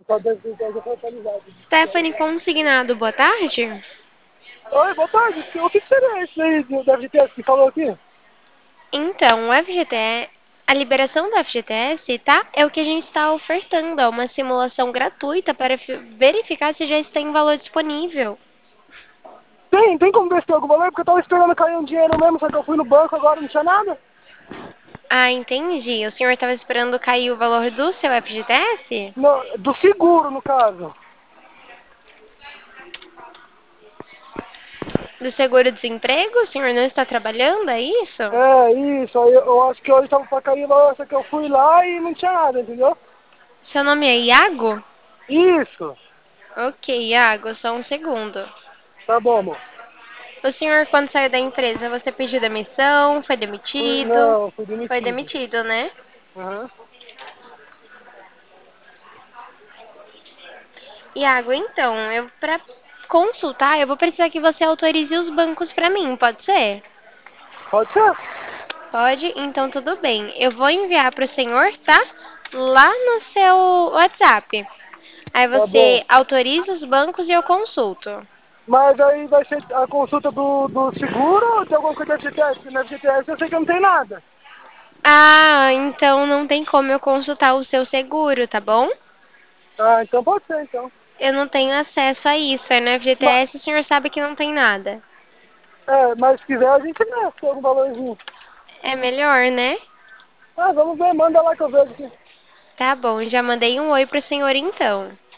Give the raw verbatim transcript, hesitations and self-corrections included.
Só deve ter já foi atualizado. Stephanie Consignado, boa tarde. Oi, boa tarde. O que que seria isso aí do da F G T S que falou aqui? Então, o F G T S, a liberação do F G T S, tá? É o que a gente está ofertando, é uma simulação gratuita para fi- verificar se já está em valor disponível. Tem, tem como ver se tem algum valor? Porque eu tava esperando cair um dinheiro mesmo, só que eu fui no banco agora e não tinha nada. Ah, entendi. O senhor estava esperando cair o valor do seu F G T S? No, do seguro, no caso. Do seguro-desemprego? O senhor não está trabalhando, é isso? É, isso. Aí eu, eu acho que hoje tava pra cair o valor, só que eu fui lá e não tinha nada, entendeu? Seu nome é Iago? Isso. Ok, Iago, só um segundo. Tá bom, amor. O senhor, quando saiu da empresa, você pediu demissão? Foi Fui, demitido? não, fui Foi demitido. demitido, né? Aham. Iago, então, eu para consultar, eu vou precisar que você autorize os bancos para mim, pode ser? Pode ser? Pode? Então tudo bem. Eu vou enviar para o senhor, tá? Lá no seu WhatsApp. Aí Tá bom. você autoriza os bancos e eu consulto. Mas aí vai ser a consulta do, do seguro ou tem alguma coisa da F G T S? Porque na F G T S eu sei que não tem nada. Ah, então não tem como eu consultar o seu seguro, tá bom? Ah, então pode ser, então. Eu não tenho acesso a isso. É no Mas, F G T S, o senhor sabe que não tem nada. é, mas se quiser a gente vê se tem algum valorzinho. É melhor, né? Ah, vamos ver, manda lá que eu vejo aqui. Tá bom, já mandei um oi pro senhor então.